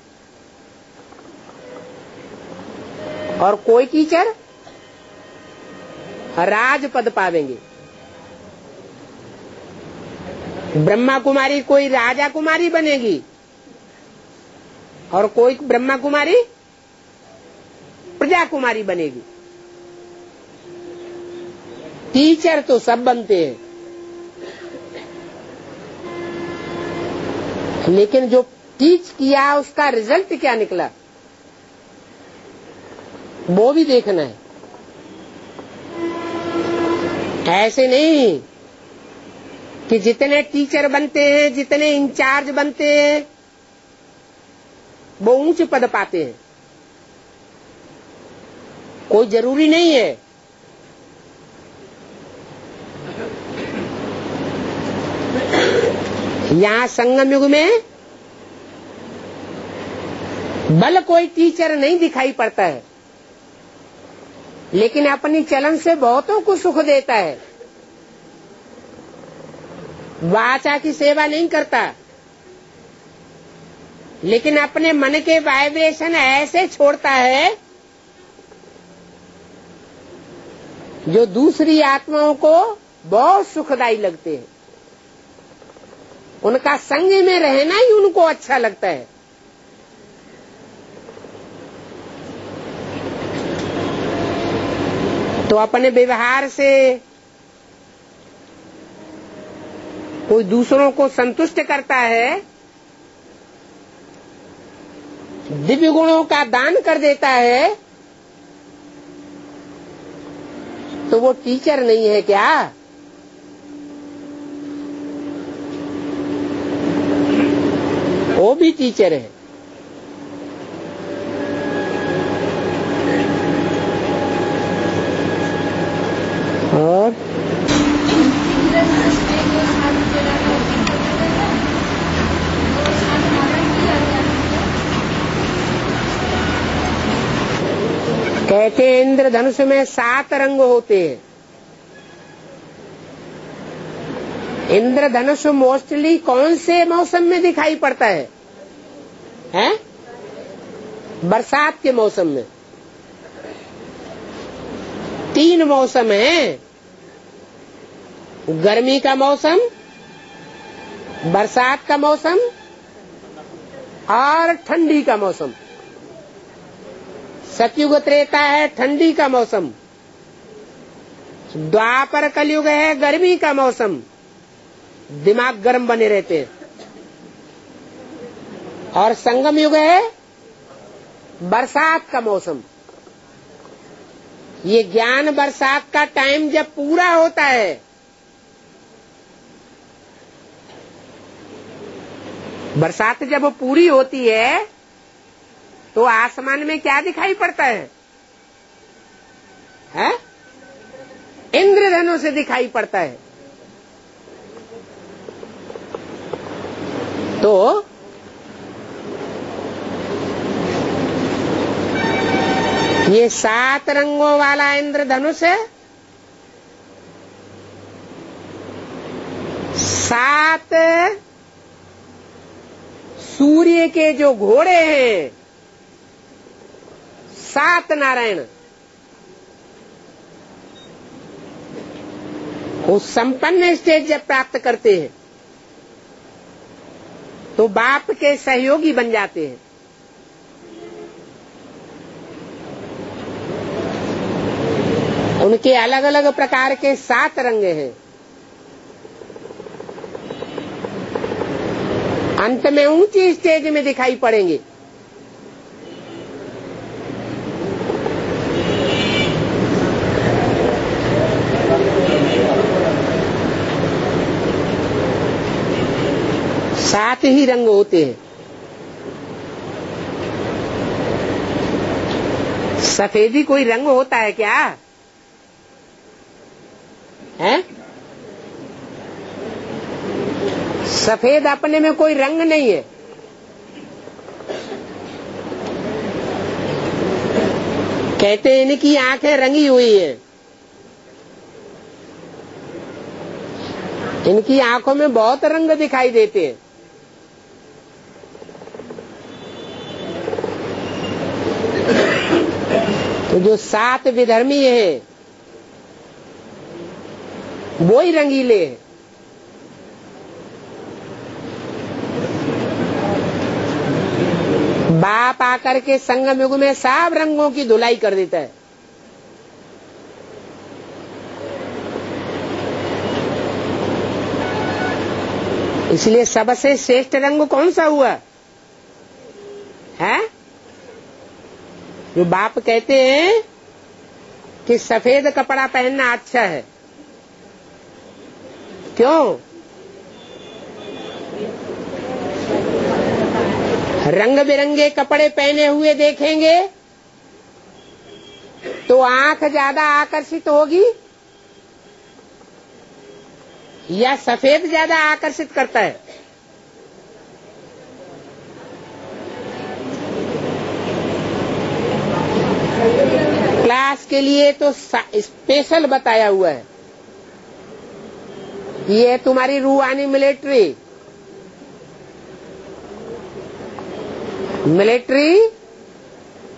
और कोई टीचर राजपद पावेंगे। ब्रह्मा कुमारी कोई राजा कुमारी बनेगी और कोई ब्रह्मा कुमारी प्रजा कुमारी बनेगी। टीचर तो सब बनते हैं, लेकिन जो टीच किया उसका रिजल्ट क्या निकला वो भी देखना है। ऐसे नहीं कि जितने टीचर बनते हैं, जितने इंचार्ज बनते हैं, वो ऊंचे पद पाते हैं। कोई जरूरी नहीं है। यहाँ संगम युग में बल कोई टीचर नहीं दिखाई पड़ता है, लेकिन अपनी चलन से बहुतों को सुख देता है। वाचा की सेवा नहीं करता, लेकिन अपने मन के वाइब्रेशन ऐसे छोड़ता है जो दूसरी आत्माओं को बहुत सुखदायी लगते हैं। उनका संग में रहना ही उनको अच्छा लगता है। तो अपने व्यवहार से कोई दूसरों को संतुष्ट करता है, दिव्य गुणों का दान कर देता है, तो वो टीचर नहीं है क्या? वो भी टीचर है। और कहते हैं इंद्रधनुष में 7 रंग होते हैं। इंद्रधनुष मोस्टली कौन से मौसम में दिखाई पड़ता है? हैं? बरसात के मौसम में। 3 मौसम हैं, गर्मी का मौसम, बरसात का मौसम और ठंडी का मौसम। सतयुग त्रेता है ठंडी का मौसम, द्वापर कलयुग है गर्मी का मौसम, दिमाग गर्म बने रहते हैं। और संगम युग है बरसात का मौसम। ये ज्ञान बरसात का टाइम जब पूरा होता है, बरसात जब पूरी होती है तो आसमान में क्या दिखाई पड़ता है? हैं? इंद्रधनुष दिखाई पड़ता है। तो ये 7 रंगों वाला इंद्रधनुष है। 7 सूर्य के जो घोड़े हैं, 7 नारायण, वो संपन्न स्टेज जब प्राप्त करते हैं तो बाप के सहयोगी बन जाते हैं। उनके अलग अलग प्रकार के 7 रंग हैं। अंत में ऊंची स्टेज में दिखाई पड़ेंगे। सात ही रंग होते हैं। सफेदी कोई रंग होता है क्या? है? सफेद अपने में कोई रंग नहीं है। कहते हैं इनकी आंखें रंगी हुई हैं। इनकी आंखों में बहुत रंग दिखाई देते हैं। तो जो 7 विधर्मी हैं वो ही रंगीले हैं। बाप आकर के संगम युग में सब रंगों की धुलाई कर देता है। इसलिए सबसे श्रेष्ठ रंग कौन सा हुआ है? जो बाप कहते हैं कि सफेद कपड़ा पहनना अच्छा है। क्यों? रंग बिरंगे कपड़े पहने हुए देखेंगे तो आंख ज्यादा आकर्षित होगी या सफेद ज्यादा आकर्षित करता है? क्लास के लिए तो स्पेशल बताया हुआ है। ये तुम्हारी रूहानी मिलिट्री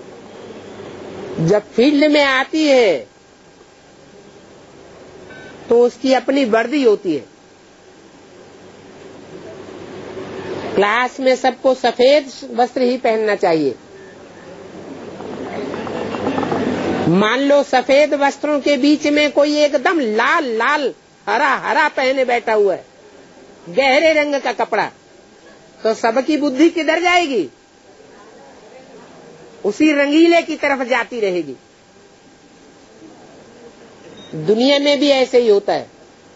जब फील्ड में आती है तो उसकी अपनी वर्दी होती है। क्लास में सबको सफेद वस्त्र ही पहनना चाहिए। मान लो सफेद वस्त्रों के बीच में कोई एकदम लाल लाल हरा हरा पहने बैठा हुआ है, गहरे रंग का कपड़ा, तो सबकी बुद्धि किधर जाएगी? उसी रंगीले की तरफ जाती रहेगी। दुनिया में भी ऐसे ही होता है।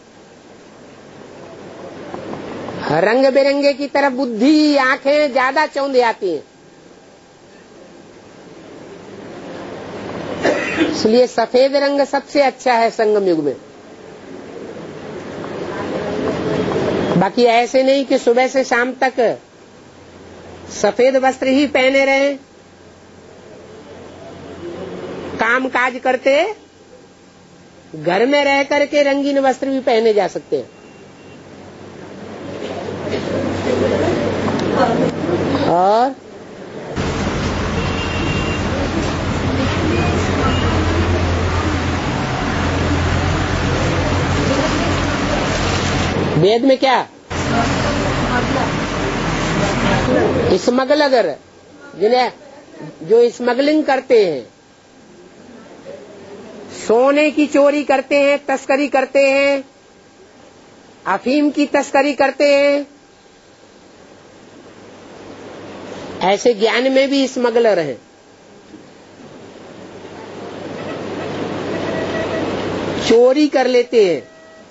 रंग बिरंगे की तरफ बुद्धि, आंखें ज्यादा चौंध आती हैं। इसलिए सफेद रंग सबसे अच्छा है संगम युग में। बाकी ऐसे नहीं कि सुबह से शाम तक सफेद वस्त्र ही पहने रहे, काम काज करते घर में रह करके रंगीन वस्त्र भी पहने जा सकते हैं। और वेद में क्या स्मगलर, जिन्हें जो स्मगलिंग करते हैं, सोने की चोरी करते हैं, तस्करी करते हैं, अफीम की तस्करी करते हैं, ऐसे ज्ञान में भी स्मगलर हैं। चोरी कर लेते हैं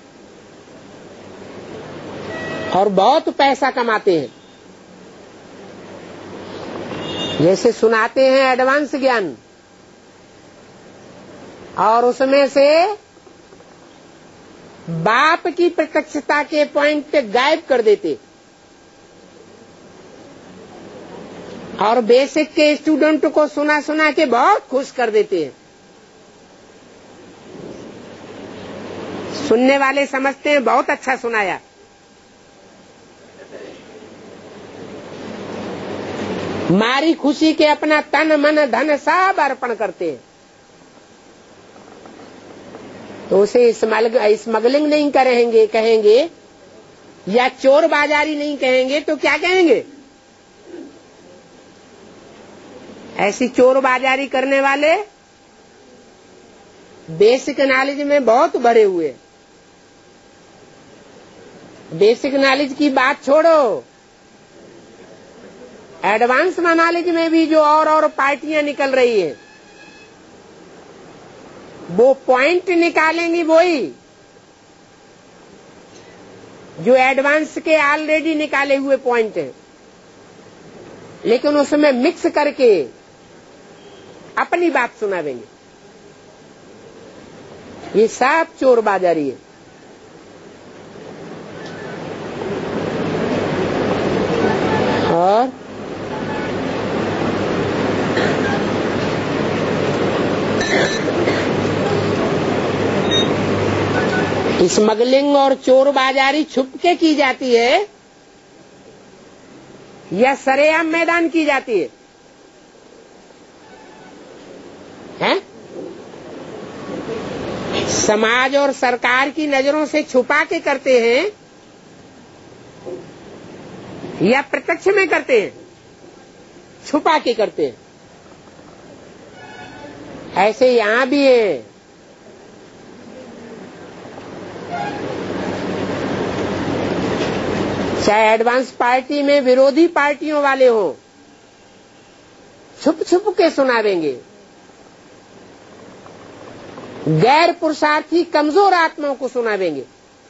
और बहुत पैसा कमाते हैं। जैसे सुनाते हैं एडवांस ज्ञान, और उसमें से बाप की प्रत्यक्षता के पॉइंट पे गायब कर देते, और बेसिक के स्टूडेंट को सुना सुना के बहुत खुश कर देते हैं। सुनने वाले समझते हैं बहुत अच्छा सुनाया, मारी खुशी के अपना तन मन धन सब अर्पण करते हैं। तो उसे स्मगलिंग नहीं करेंगे, कहेंगे, या चोर बाजारी नहीं कहेंगे, तो क्या कहेंगे? ऐसी चोर बाजारी करने वाले बेसिक नॉलेज में बहुत भरे हुए। बेसिक नॉलेज की बात छोड़ो, एडवांस नॉलेज में भी जो और पार्टियां निकल रही है, वो पॉइंट निकालेंगी वही जो एडवांस के ऑलरेडी निकाले हुए पॉइंट हैं, लेकिन उसमें मिक्स करके अपनी बात सुनावेंगे। ये सब चोर बाजारी है। और स्मगलिंग और चोर बाजारी छुप के की जाती है या सरेआम मैदान की जाती है? हैं? समाज और सरकार की नजरों से छुपा के करते हैं या प्रत्यक्ष में करते हैं? छुपा के करते हैं। ऐसे यहां भी है। चाहे एडवांस पार्टी में विरोधी पार्टियों वाले हो, छुप छुप के सुनावेंगे। गैर पुरुषार्थी कमजोर आत्माओं को सुनावेंगे।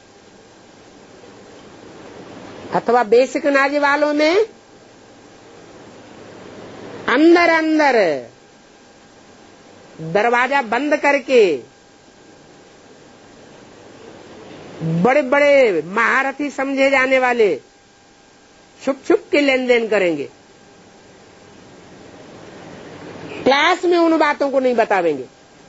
अथवा बेसिक नॉलेज वालों में अंदर अंदर दरवाजा बंद करके बड़े बड़े महारथी समझे जाने वाले छुप छुप के लेन देन करेंगे। क्लास में उन बातों को नहीं बतावेंगे।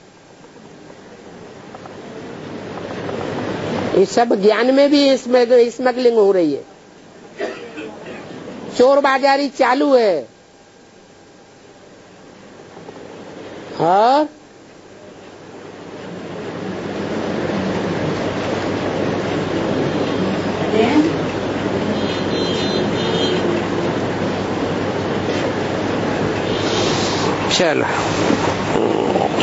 इस सब ज्ञान में भी इसमें स्मगलिंग हो रही है, चोर बाजारी चालू है। और चलो